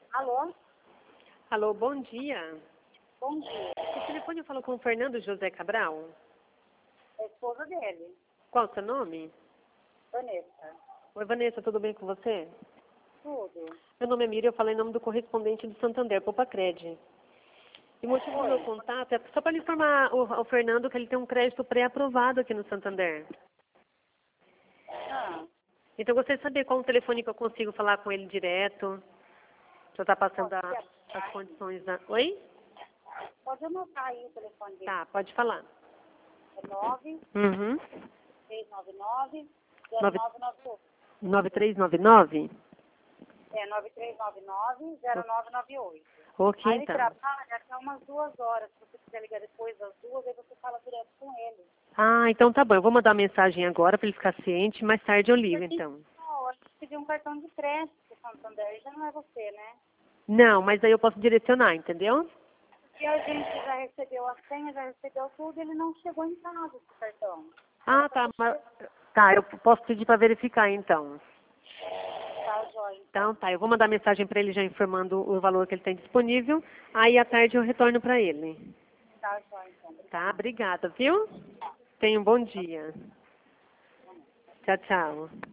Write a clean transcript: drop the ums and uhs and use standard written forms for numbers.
Alô? Alô, bom dia. Bom dia. Esse telefone eu falo com o Fernando José Cabral. É a esposa dele, Qual o seu nome? Vanessa. Oi, Vanessa, tudo bem com você? Tudo. Meu nome é Miriam, eu falo em nome do correspondente do Santander, Popacred. E o motivo do meu Oi. contato é só para lhe informar o Fernando que ele tem um crédito pré-aprovado aqui no Santander. Ah, Então eu gostaria de saber qual o telefone que eu consigo falar com ele direto. Já está passando pode, as condições da... Oi? pode anotar aí o telefone dele. Tá, pode falar. É 9 Uhum. 399 Nove- 0998. 9399? É 9399 0998. Ok, Aí ele então. trabalha até umas 2 horas. Se você quiser ligar depois das 2, aí você fala direto com ele. Ah, então tá bom. Eu vou mandar uma mensagem agora para ele ficar ciente. Mais tarde eu ligo, A gente, então. a gente pediu um cartão de crédito pro Santander, já não é você, né? Não, mas aí eu posso direcionar, entendeu? E a gente já recebeu a senha, já recebeu tudo, ele não chegou em casa esse cartão. Ah, tá. Tá, eu posso pedir para verificar, então. Tá, jóia. Então tá, eu vou mandar mensagem para ele já informando o valor que ele tem disponível. Aí à tarde eu retorno para ele. Tá, jóia, então. Tá, obrigada, viu? Tenha um bom dia. Tchau, tchau.